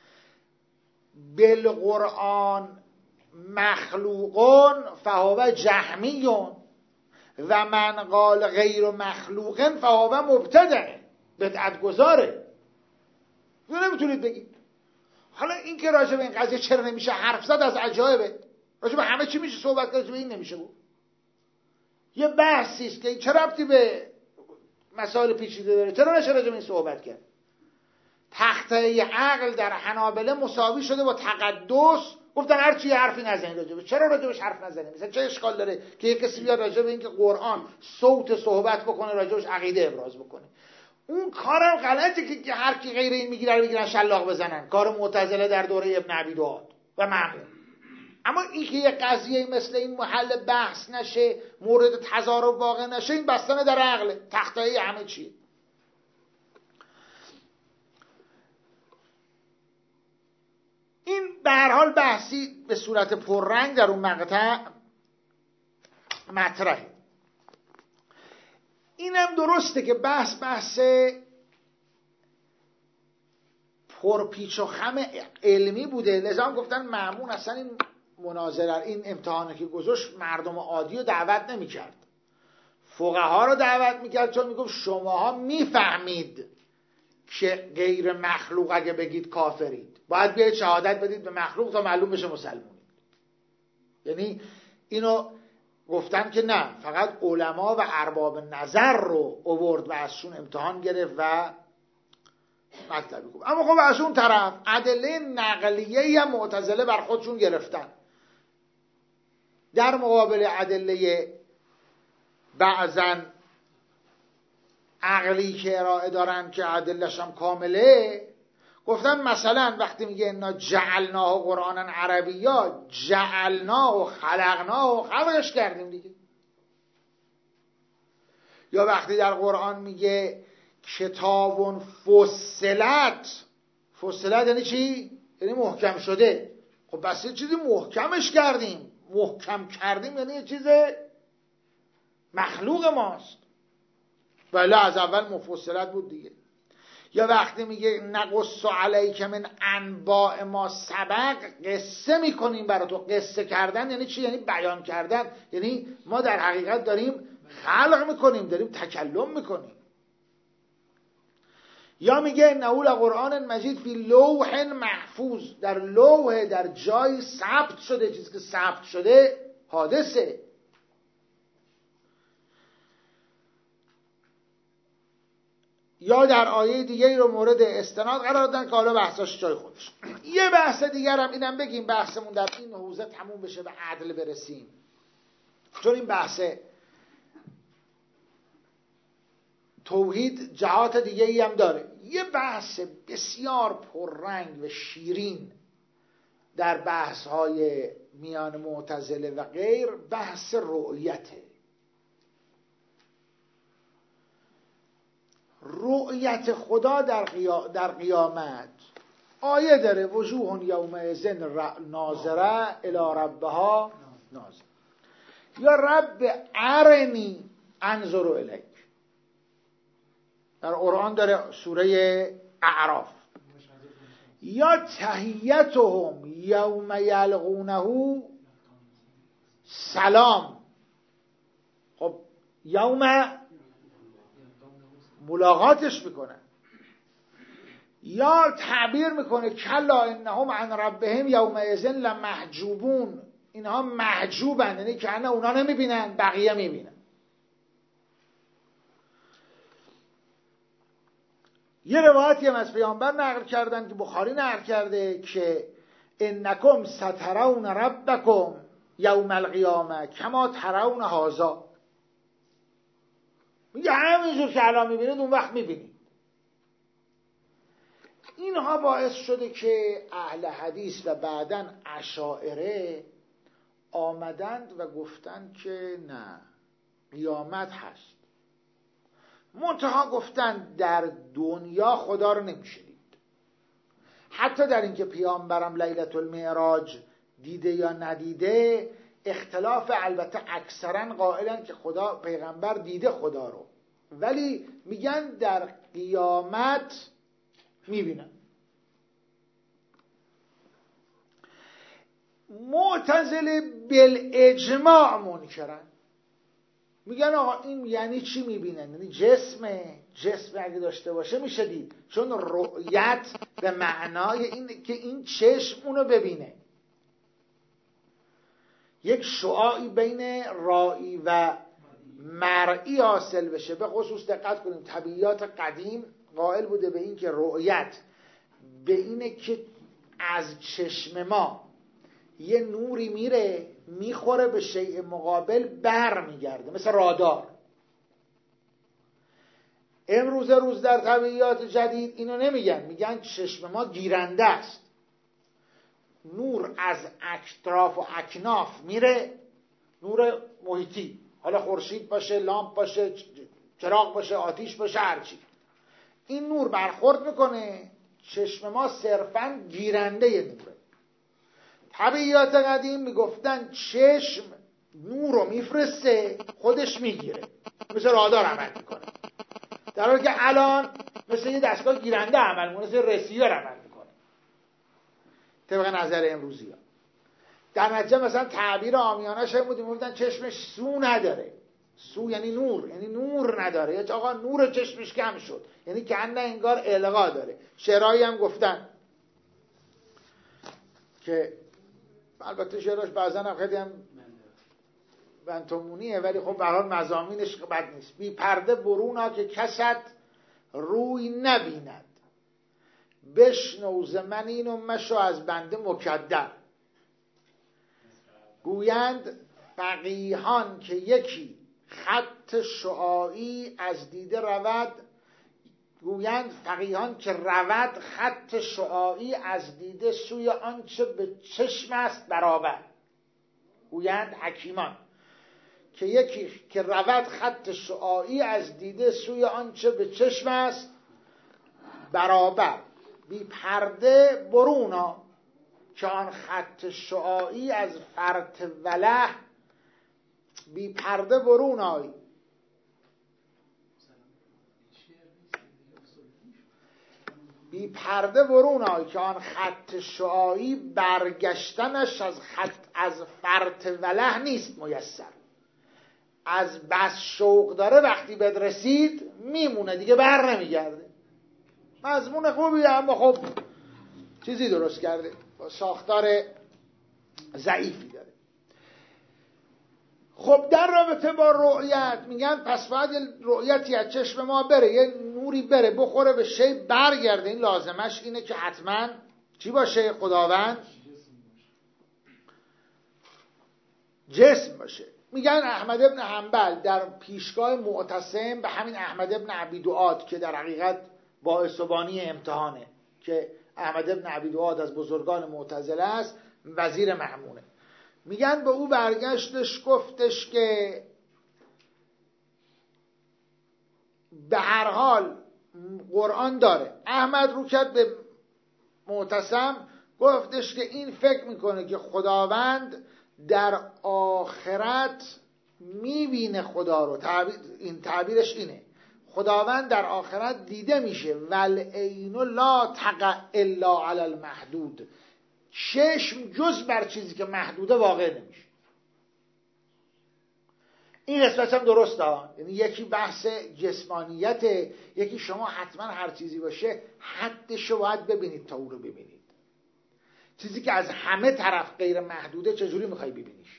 بالقرآن مخلوقون فهو جهمیون و من قال غیر مخلوقن فهو مبتدع، بدعت گذاره. اینو نمیتونید بگید. حالا این که راجع به این قضیه چرا نمیشه حرف زد از عجایبه. راجع به همه چی میشه صحبت کرد، راجع به این نمیشه بود. یه بحثی است که چه ربطی به مسائل پیچیده داره، چرا نشه راجع به این صحبت کرد؟ تخته عقل در حنابله مساوی شده با تقدس. گفتن هر چی حرفی نزنید راجبش. چرا راجبش حرف نزنید؟ مثلا چه اشکال داره که یک کسی بیاد راجب این که قرآن صوت صحبت بکنه راجبش عقیده ابراز بکنه؟ اون کارم غلطه که هر کی غیر این میگیره بگیرن شلاق بزنن. کار معتزله در دوره ابن ابی دؤاد و مأمون. اما این که یک قضیه مثل این محل بحث نشه، مورد تضارب واقع نشه، این بستن در عقل، تخته همه چیه. این به هر حال بحثی به صورت پررنگ در اون مقطع مطرحه. اینم درسته که بحث پرپیچ و خم علمی بوده. لذا هم گفتن مأمون اصلا این مناظره، این امتحانی که گذاشت مردم عادی رو دعوت نمی کرد، فقها رو دعوت میکرد، چون میگفت شماها میفهمید که غیر مخلوق اگه بگید کافرید، باید بیاید شهادت بدید به مخلوق تا معلوم بشه مسلمونید. یعنی اینو گفتن که نه، فقط علما و ارباب نظر رو آورد و ازشون امتحان گرفت و مطلبی گفت. اما خب از اون طرف ادله نقلیه هم معتزله بر خودشون گرفتن در مقابل ادله بعضن عقلی که ارائه دارن که ادلش هم کامله. گفتن مثلا وقتی میگه انا جعلناه قرآنا عربیا، جعلناه و خلقناه و خلقش کردیم دیگه. یا وقتی در قرآن میگه کتاب فصلت یعنی چی؟ یعنی محکم شده. خب بس یه چیزی محکمش کردیم. محکم کردیم یعنی یه چیز مخلوق ماست. بله از اول مفصلت بود دیگه. یا وقتی میگه نقص علیک من انباء ما سبق، قصه میکنیم برای تو. قصه کردن یعنی چی؟ یعنی بیان کردن. یعنی ما در حقیقت داریم خلق میکنیم، داریم تکلم میکنیم. یا میگه نقول قرآن مجید فی لوح محفوظ، در لوح، در جای ثبت شده. چیزی که ثبت شده حادثه. یا در آیه دیگه رو مورد استناد قرار دادن که حالا بحثاش جای خودش. یه بحث دیگر هم اینم بگیم، بحثمون در این حوزه تموم بشه، به عدل برسیم، چون این بحث توحید جهات دیگه ای هم داره. یه بحث بسیار پررنگ و شیرین در بحث های میان معتزله و غیر، بحث رؤیته. رؤیت خدا در قیامت. آیه داره وجوه یومئذ ناظره الی ربها ناظره. یا رب ارنی انظر الیک، در قرآن داره سوره اعراف. یا تحیتهم یوم یلقونه سلام. خب یوم ملاقاتش میکنن. یا تعبیر میکنه کلا انهم عن ربهم یومئذ لمحجوبون، اینها محجوبن، یعنی که اونا نمیبینن، بقیه میبینن. یه روایتی هم از پیامبر نقل کردن که بخاری نقل کرده که انکم سترون ربکم یوم القیامه کما ترون هذا. میگه همینجور که الان میبینید اون وقت میبینید. اینها باعث شده که اهل حدیث و بعداً اشاعره آمدند و گفتند که نه، قیامت هست. منتها گفتند در دنیا خدا رو نمیشه دید. حتی در اینکه پیامبرم لیلة المعراج دیده یا ندیده اختلاف، البته اکثرا قائلن که خدا پیغمبر دیده خدا رو، ولی میگن در قیامت میبینن. معتزله بالاجماع منکرن، میگن آقا این یعنی چی میبینن؟ یعنی جسم اگه داشته باشه میشه دید، چون رؤیت به معنای این که این چشم اونو ببینه، یک شعاعی بین رایی و مرئی حاصل بشه. به خصوص دقت کنیم طبیعیات قدیم قائل بوده به این که رؤیت به اینه که از چشم ما یه نوری میره میخوره به شیء مقابل بر میگرده، مثل رادار. امروز روز در طبیعیات جدید اینو نمیگن، میگن چشم ما گیرنده است، نور از اطراف و اکناف میره، نور محیطی، حالا خورشید باشه، لامپ باشه، چراغ باشه، آتیش باشه، هرچی، این نور برخورد میکنه، چشم ما صرفاً گیرنده نوره. طبیعیات قدیم میگفتن چشم نور رو میفرسته خودش میگیره، مثل رادار عمل میکنه، در حالی که الان مثل یه دستگاه گیرنده عمل میکنه، مثل رسیور عمل میکنه طبق نظر امروزی ها. در نتیجه مثلا تعبیر عامیانه‌اش این بود، میگفتن چشمش سو نداره. سو یعنی نور، یعنی نور نداره، یا آقا نور چشمش کم شد، یعنی کنه انگار الغا داره. شعرهایی هم گفتن که البته شعراش بعضا هم خیلی هم بنتومونیه، ولی خب به هر حال مضامینش بد نیست. بی پرده برونا که کست روی نبیند، بشنو ز من اینو مشو از بنده مکدر. گویند فقیهان که یکی خط شعاعی از دیده رود، گویند فقیهان که رود خط شعاعی از دیده سوی آنچه به چشم است برابر. گویند حکیمان که یکی که رود خط شعاعی از دیده سوی آنچه به چشم است برابر. بی پرده برونا که آن خط شعاعی از فرط وله، بی پرده برونای بی پرده برونای که آن خط شعاعی برگشتنش از فرط وله نیست میسر. از بس شوق داره وقتی بهت رسید میمونه دیگه، بر نمیگرده. مضمون خوبی اما خب چیزی درست کرده، ساختار ضعیفی داره. خب در رابطه با رؤیت میگن پس باید رؤیتی از چشم ما بره، یه نوری بره بخوره به شی برگرده. این لازمش اینه که حتما چی باشه؟ خداوند جسم باشه. میگن احمد ابن حنبل در پیشگاه معتصم به همین احمد ابن ابی دؤاد که در حقیقت باعث و بانی امتحانه، که احمد ابن ابی دؤاد از بزرگان معتزله است، وزیر مأمونه، میگن به او برگشتش گفتش که به هر حال قرآن داره. احمد رو کرد به معتصم گفتش که این فکر میکنه که خداوند در آخرت میبینه خدا رو. این تعبیرش اینه، خداوند در آخرت دیده میشه. والعین لا تقع الا علی المحدود، چشم جز بر چیزی که محدوده واقع نمیشه. این قسمت هم درسته ها، یعنی یکی بحث جسمانیته، یکی شما حتما هر چیزی باشه حدشو باید ببینید تا او رو ببینید. چیزی که از همه طرف غیر محدوده چجوری میخوای ببینیش؟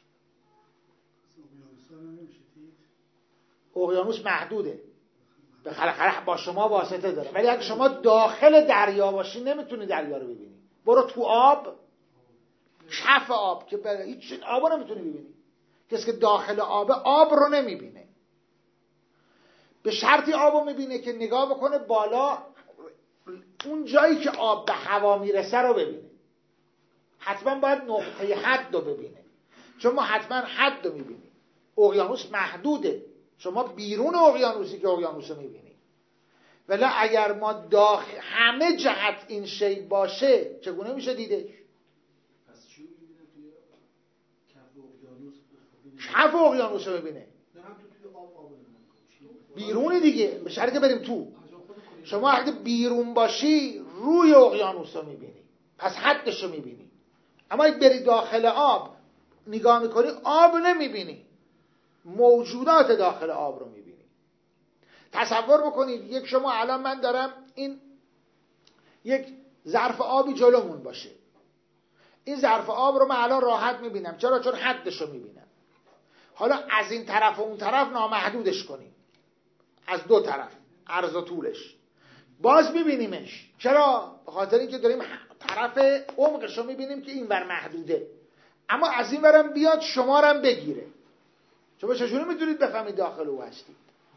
اقیانوس محدوده، به خلق با شما واسطه داره، ولی اگه شما داخل دریا باشی نمیتونی دریا رو ببینی. برو تو آب، کف آب که برای هیچ آب رو نمیتونی ببینی. کسی که داخل آب رو نمیبینه، به شرطی آب رو میبینه که نگاه بکنه بالا، اون جایی که آب به هوا میرسه رو ببینه. حتما باید نقطه حد رو ببینه، چون ما حتما حد رو میبینیم. اقیانوس محدوده، شما بیرون اقیانوسی که اقیانوس رو میبینی. ولی اگر ما همه جهت این شی باشه چگونه میشه دیدش؟ پس چی میبینه توی کف اقیانوس؟ کف اقیانوس رو میبینه، نه هم توی آب بیرونی دیگه، به شرطی که بریم تو. شما اگه بیرون باشی روی اقیانوس رو میبینی، پس حدش رو میبینی. اما اگه بری داخل آب نگاه میکنی آب نمیبینی، موجودات داخل آب رو میبینی. تصور بکنید یک شما الان من دارم این یک ظرف آبی جلومون باشه، این ظرف آب رو من الان راحت میبینم. چرا؟ چون حدش رو میبینم. حالا از این طرف و اون طرف نامحدودش کنیم، از دو طرف عرض و طولش، باز میبینیمش. چرا؟ به خاطر اینکه داریم طرف عمقش رو میبینیم که این ور محدوده. اما از این ورم بیاد شما رو هم بگیره. شما چجوری میتونید بفهمید داخل او هستید؟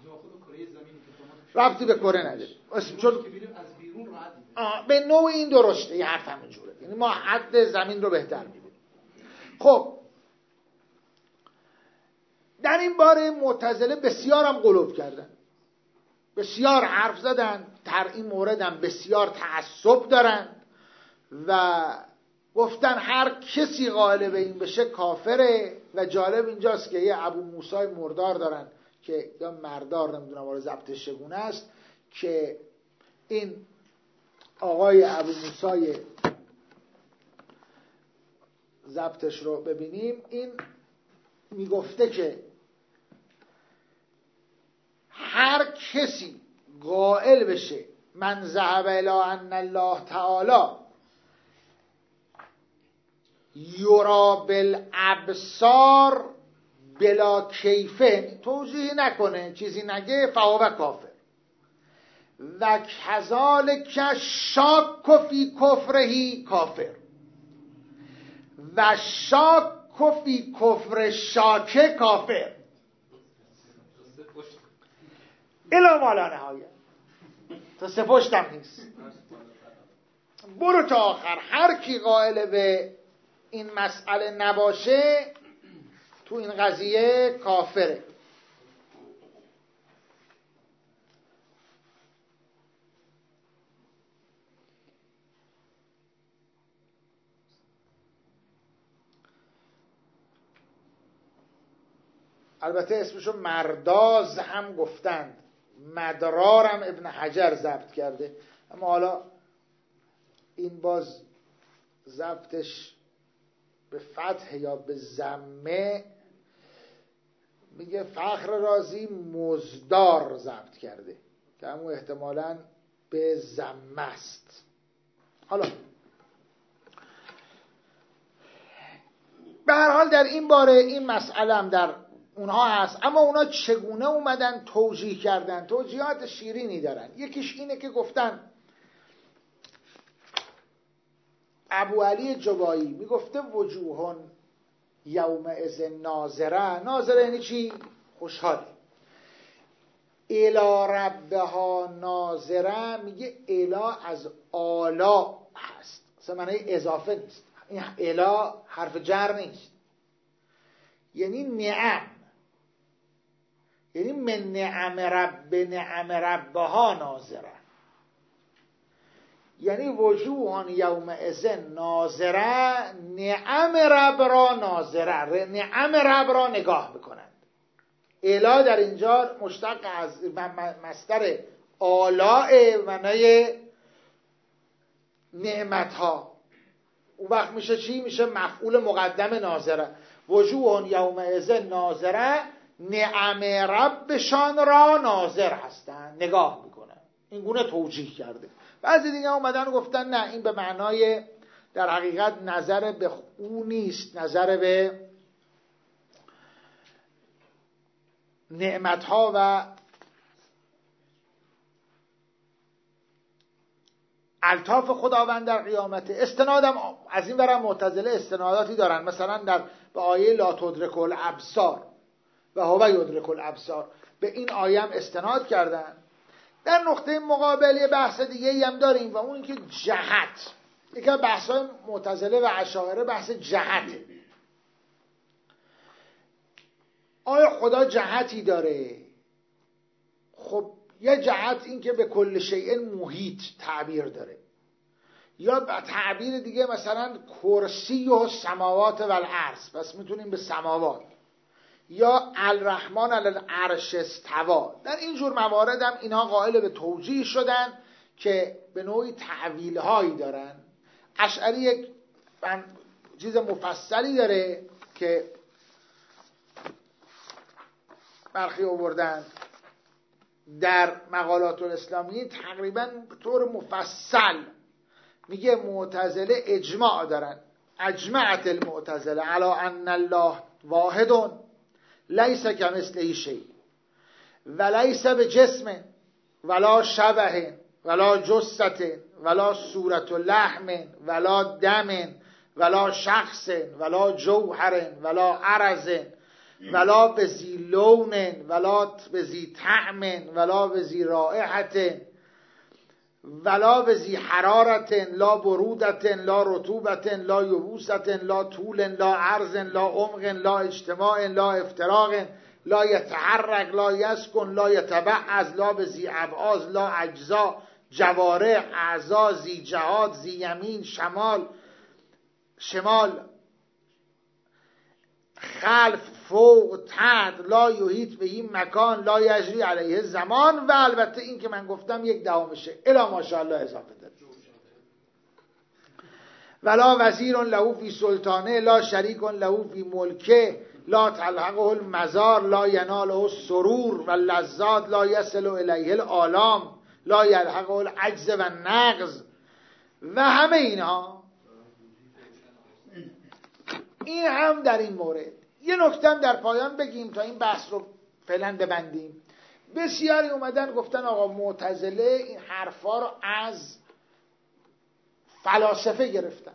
ربطی به کره نداره، چون از بیرون راحت به نوع این درسته، یه حرف همینجوره، یعنی ما حد زمین رو بهتر میبینیم. خب در این باره معتزله بسیار هم غلو کردن، بسیار حرف زدن، در این مورد هم بسیار تعصب دارن و گفتن هر کسی قائل به این بشه کافره. و جالب اینجاست که یه ابو موسی مردار دارن که یا مردار، نمیدونم وارد ضبطش چگونه است، که این آقای ابو موسی ضبطش رو ببینیم، این میگفته که هر کسی قائل بشه من ذهب الی ان الله تعالی یرا بالابصار بلا کیفه، توضیح نکنه، چیزی نگه، فهو کافر. و کذالک شاک فی کفرهی کافر و شاک فی کفر شاک کافر الا ما لا نهایه. تا سپشتم نیست، برو تا آخر. هر کی قائل به این مسئله نباشه تو این قضیه کافره. البته اسمشو مرداز هم گفتند، مدرارم ابن حجر ضبط کرده، اما حالا این باز ضبطش به فتح یا به ضمه، میگه فخر رازی مزدار ضبط کرده که همون احتمالاً به ضمه است. حالا به هر حال در این باره این مسئله هم در اونها هست، اما اونها چگونه اومدن توجیه کردن؟ توجیهات شیرینی دارن. یکیش اینه که گفتن ابو علی جبایی میگفته وجوهون یومئذ ناظره. ناظره یعنی چی؟ خوشحال. الی ربها ناظره، میگه الا از آلا هست، اصلا معنی اضافه نیست، این الا حرف جر نیست، یعنی نعم، یعنی من نعم ربها ناظره، یعنی وجوهان یومئذ ناظره، نعم رب را ناظره، نعم رب را نگاه بکنند. الا در اینجا مشتق از مصدر آلاء، معنای نعمت ها. اون وقت میشه چی؟ میشه مفعول مقدم ناظره. وجوهان یومئذ ناظره، نعم ربشان را ناظر هستند، نگاه میکنن. این گونه توجیه کرده. بعضی دیگه اومدن گفتن نه، این به معنای در حقیقت نظر به او نیست، نظر به نعمتها و الطاف خداوند در قیامت. استنادم از این برم معتزله استناداتی دارن، مثلا در به آیه لا تدرک الابصار و هو یدرک الابصار، به این آیه هم استناد کردن. در نقطه مقابل بحث دیگه هم داریم و اون که جهت. یکی از بحث‌های معتزله و اشاعره بحث جهته. آیا خدا جهتی داره؟ خب یه جهت این که به کل شیء محیط تعبیر داره، یا به تعبیر دیگه مثلا کرسی و سماوات و الارض، پس میتونیم به سماوات، یا الرحمن علی العرش استوی. در این جور موارد هم اینا قائل به توجیه شدن که به نوعی تعویل هایی دارن. اشعری یک چیز مفصلی داره که برخی آوردن در مقالات الاسلامی، تقریبا به طور مفصل میگه معتزله اجماع دارن، اجمعت المعتزله علی ان الله واحد لیس کمثله شیء و لیس بجسم ولا شبه ولا جثه ولا صورت لحم ولا دم ولا شخص ولا جوهر ولا عرض ولا بذی لون ولا بذی طعم ولا بذی رائحة ولا بذی حرارة لا برودة لا رطوبة لا یبوسة لا طول لا عرض لا عمق لا اجتماع لا افتراق لا یتحرک لا یسکن لا یتبعض لا بذی ابعاض لا اجزاء جوارح اعضا ذی جهات ذی یمین شمال خلف فوق تحت لا یحیط به این مکان لا یجری علیه زمان، و البته این که من گفتم 1/10 الی ماشاءالله اضافه داره. ولا وزیر له فی سلطانه لا شریک له فی ملکه لا تلحقه المزار لا یناله السرور و اللذات لا یصل الیه الآلام لا یلحقه العجز و النقص و همه اینها. این هم در این مورد. یه نکته هم در پایان بگیم تا این بحث رو فعلا ببندیم. بسیاری اومدن گفتن آقا معتزله این حرفا رو از فلاسفه گرفتن.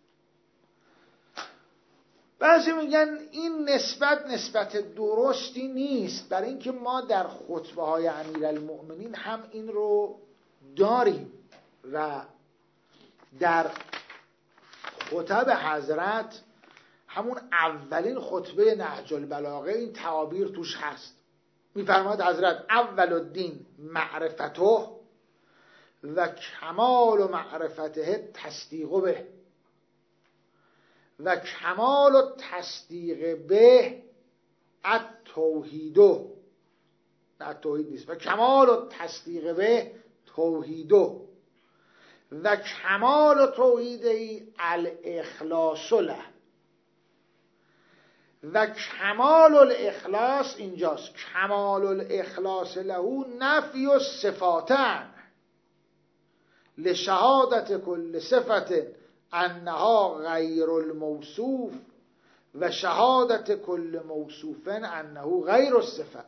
بعضی میگن این نسبت درستی نیست، برای اینکه ما در خطبه های امیرالمؤمنین هم این رو داریم و در خطب حضرت همون اولین خطبه نهج البلاغه این تعابیر توش هست. میفرماید حضرت اول الدین معرفته و کمال معرفته تصدیق به و کمال تصدیق به التوحید، نه توحید نیست، و کمال تصدیق به توحید و کمال توحیدی الاخلاص له و کمال الاخلاص اینجاست. کمال الاخلاص له نفی الصفاتن لشهادت کل صفت انها غیر الموصوف و شهادت کل موصوف انه غیر الصفه.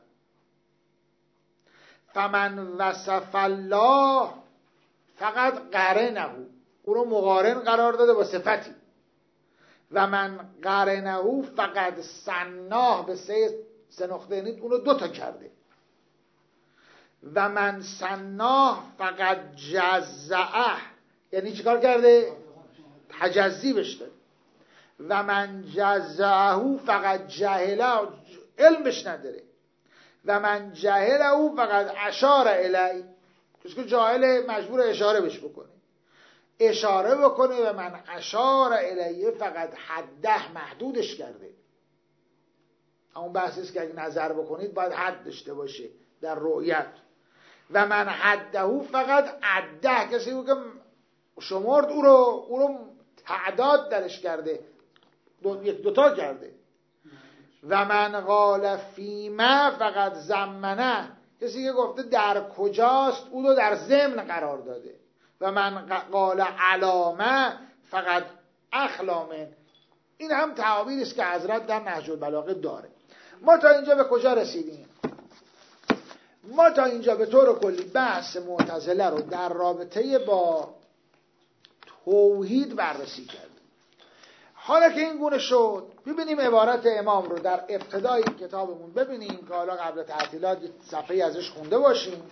فمن وصف الله فقط قرنه، او رو مقارن قرار داده با صفتی، و من قرنه فقط سناه به سه نقطه یعنی اونو 2 تا کرده، و من سناه فقط جزعه یعنی چیکار کرده؟ تجزی بش داده. و من جزعه فقط جهله علم بش نداره، و من جهله فقط اشاره الی، کسی که جاهل مجبور اشاره بش بکنه، اشاره بکنه. و من اشاره الیه فقط حده محدودش کرده. اون بحثیست که اگه نظر بکنید باید حد داشته باشه در رؤیت. و من حده فقط عده، کسی که شمرد او رو تعداد درش کرده، 1-2 تا کرده. و من قال فیما فقط زمنه، کسی که گفته در کجاست او رو در ضمن قرار داده. و من قال علامه فقط اخلامه. این هم تعابیری است که حضرت در نهج البلاغه داره. ما تا اینجا به کجا رسیدیم؟ ما تا اینجا به طور کلی بحث معتزله رو در رابطه با توحید بررسی کردیم. حالا که این گونه شد، ببینیم عبارت امام رو در ابتدای کتابمون ببینیم که حالا قبل تعطیلات صفحه ازش خونده باشیم.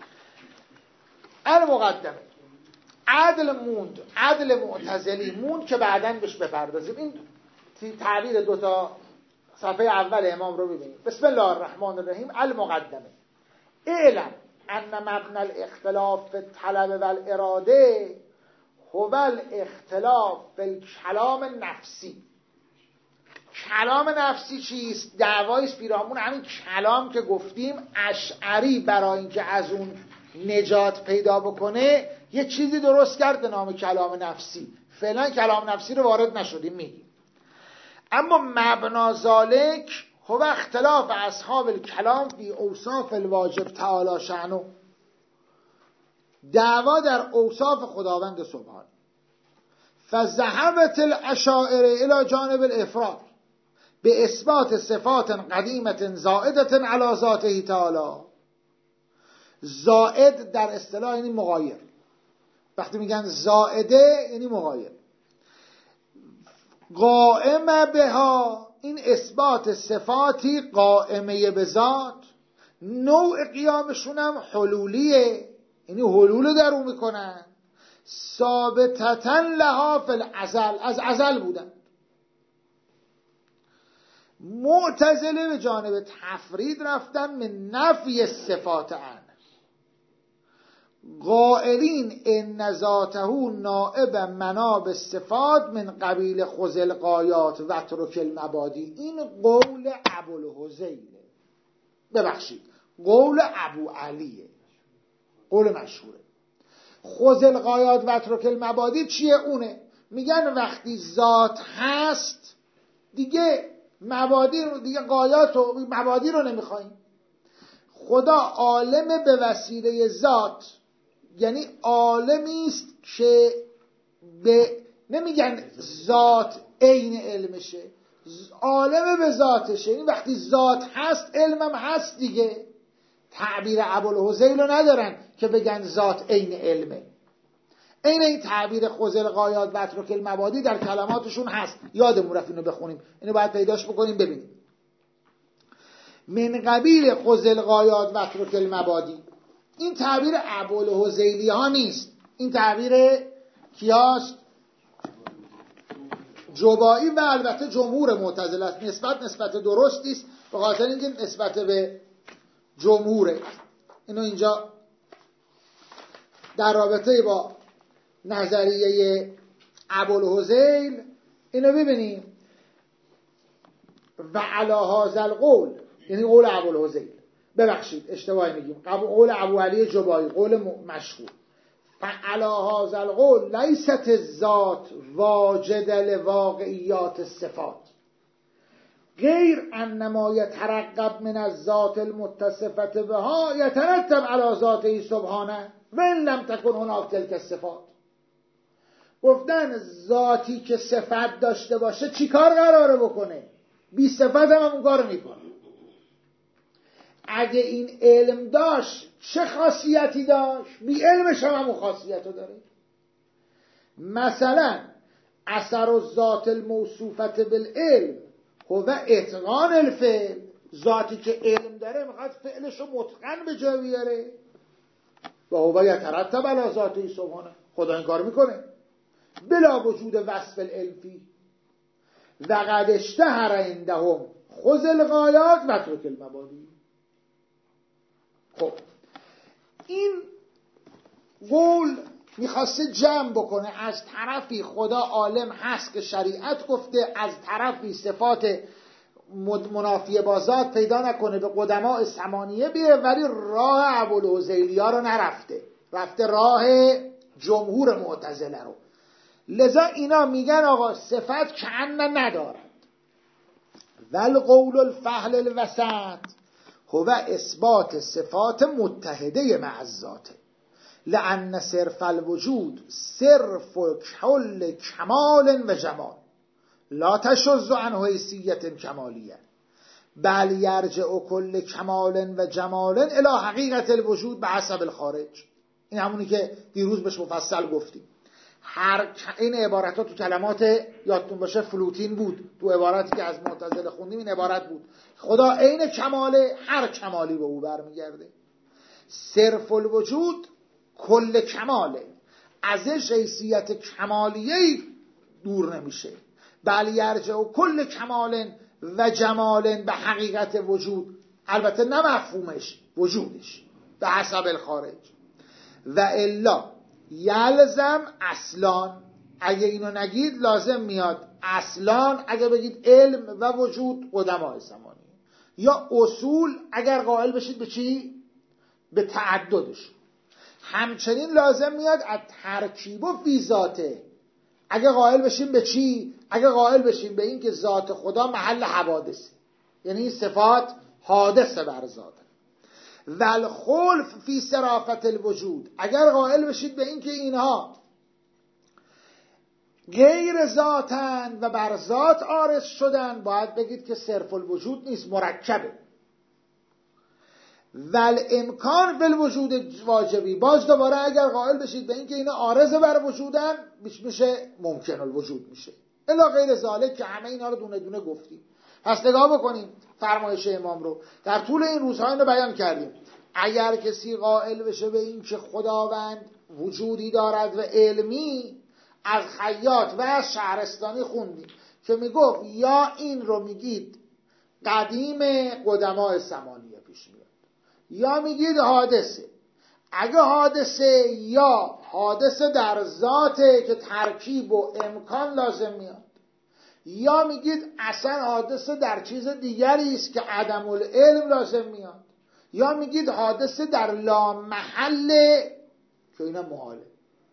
المقدمه عدل معتزلی موند که بعداً بهش بپردازیم. این تعبیر 2 تا صفحه اول امام رو ببینیم. بسم الله الرحمن الرحیم. المقدمه اعلم ان مبنى الاختلاف فی الطلب و الاراده هو الاختلاف فی الکلام نفسی. کلام نفسی چیست؟ دعوایش پیرامون همین کلام که گفتیم. اشعری برای اینکه از اون نجات پیدا بکنه یه چیزی درست کرد به نام کلام نفسی. فعلا کلام نفسی رو وارد نشدیم میگیم. اما مبنا ذالک هو اختلاف اصحاب الکلام فی اوصاف الواجب تعالی شأنه. دعوا در اوصاف خداوند سبحانه. فذهبت الاشاعره الی جانب الافراد به اثبات صفات قدیمت زائدت علی ذاته تعالی. زائد در اصطلاح یعنی مغایر. وقتی میگن زائده یعنی مغایر. قائمه بها، این اثبات صفاتی قائمه به ذات. نوع قیامشون هم حلولیه، یعنی حلول در اون میکنن. ثابتتا لها فی الازل، از ازل بودن. معتزله به جانب تفرید رفتن من نفی صفات عن. قائلین ان ذاته نائب مناب صفات من قبیل خذ الغایات و اترک المبادی. این قول ابوالهذیل، ببخشید قول ابو علیه، قول مشهوره. خذ الغایات و اترک المبادی چیه؟ اونه میگن وقتی ذات هست دیگه مبادی رو، دیگه غایات و مبادی رو نمیخوایم. خدا عالم به وسیله ذات، یعنی عالمی است که به نمیگن ذات عین علمشه، عالم به ذاتشه. یعنی وقتی ذات هست علمم هست دیگه. تعبیر ابوالهذیل رو ندارن که بگن ذات عین علمه. این تعبیر خذ الغایات و اترک المبادی در کلماتشون هست. یادمون رفت اینو بخونیم، اینو باید پیداش بکنیم ببینیم. من قبیل خذ الغایات و اترک المبادی، این تعبیر ابوالهذیلی ها نیست. این تعبیر کیاست؟ جبایی و البته جمهور معتزله است. نسبت درستی است به خاطر اینکه نسبت به جمهوره. اینو اینجا در رابطه با نظریه ابوالهذیل اینو ببینیم. و علی هذا القول، یعنی قول ابوالهذیل، ببخشید اشتباهی میگیم، قول ابو علی جبایی، قول مشهور. فعلی هذا القول لیست الذات واجد لواقعیات الصفات غیر انما یترقب من الذات المتصفه بها یترتب علی ذاته سبحانه و ان لم تکن هناک تلک الصفات. گفتن ذاتی که صفت داشته باشه چی کار قراره بکنه؟ بی صفت هم اون کار میکنه. اگه این علم داشت چه خاصیتی داشت؟ بی علمش هم همون خاصیتو داره. مثلا اثر الذات الموصوفت بالعلم هو اتقان الفعل. ذاتی که علم داره میخواد فعلشو متقن به جا بیاره. و هو یترتب علی ذاته سبحانه، خدا این کار میکنه بلا وجود وصف العلم فی. و قد اشتهر عندهم خذ الغایات و اترک المبادی. خب این قول میخواسته جمع بکنه. از طرفی خدا عالم هست که شریعت گفته، از طرفی صفات منافیه با ذات پیدا نکنه، به قدماء ثمانیه بیه، ولی راه ابوالهذیلی‌ها رو نرفته، رفته راه جمهور معتزله رو. لذا اینا میگن آقا صفت کأن ندارد. ول قول الفحل الوسط هو اثبات صفات متحده مع الذات لأن صرف الوجود صرف کل کمال و جمال لا تشذ عن حیثیت کمالیه بل یرجع کل کمال و جمال الی حقیقت الوجود به حسب الخارج. این همونی که دیروز بهش مفصل گفتیم. این عبارت ها تو کلمات یادتون باشه فلوتین بود، تو عبارتی که از معتزله خوندیم این عبارت بود. خدا عین کماله، هر کمالی به او برمیگرده. صرف الوجود کل کماله، ازش حیثیت کمالیه‌ای دور نمیشه. بل یرجع کل کمال و جمال به حقیقت وجود، البته نه مفهومش، وجودش. به حسب الخارج. و الا یلزم اصلان، اگه اینو نگید لازم میاد اصلان، اگه بگید علم و وجود قدماء زمانی، یا اصول اگر قائل بشید به چی؟ به تعددش. همچنین لازم میاد از ترکیب و فی ذاته، اگه قائل بشیم به چی؟ اگه قائل بشیم به این که ذات خدا محل حوادثه، یعنی این صفات حادثه بر ذاته. والخلف فی صرافت الوجود، اگر قائل بشید به این که اینها غیر ذاتن و بر ذات عارض شدن، باید بگید که صرف الوجود نیست، مرکبه. والامکان بالوجود واجبی، باز دوباره اگر قائل بشید به این که اینا عارض بر وجودن، میشه ممکن الوجود میشه. الا غیر ذالک که همه اینا رو دونه دونه گفتیم. پس نگاه بکنیم فرمایش امام رو، در طول این روزها اینو بیان کردیم. اگر کسی قائل بشه به این که خداوند وجودی دارد و علمی، از خیاط و از شهرستانی خوندیم که میگفت یا این رو میگید قدیم قدماء زمانیه پیش میاد، یا میگید حادثه. اگه حادثه، یا حادثه در ذاته که ترکیب و امکان لازم میاد، یا میگید اصلا حادثه در چیز دیگری است که عدم العلم لازم میاد، یا میگید حادثه در لا محله که اینا محاله.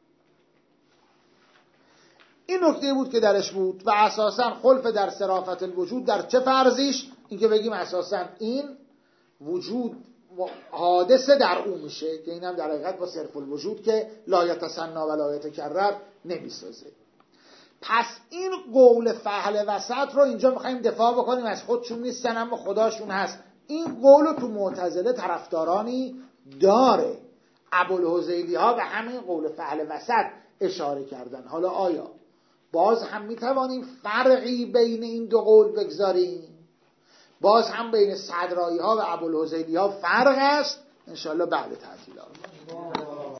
این نکته بود که درش بود. و اساساً خلف در صرافت الوجود در چه فرضیش؟ این که بگیم اساساً این وجود حادثه در اون میشه، که اینم در حقیقت با صرف الوجود که لا یتسنا و لا یتکرر نمیسازه. پس این قول فحل وسط رو اینجا میخوایم دفاع بکنیم، از خودشون نیستن اما خداشون هست. این قول رو تو معتزله طرفدارانی داره. ابوالهذیلی ها به همین قول فحل وسط اشاره کردن. حالا آیا باز هم میتوانیم فرقی بین این دو قول بگذاریم؟ باز هم بین صدرایی ها و ابوالهذیلی ها فرق است؟ انشاءالله بعد تعطیلات.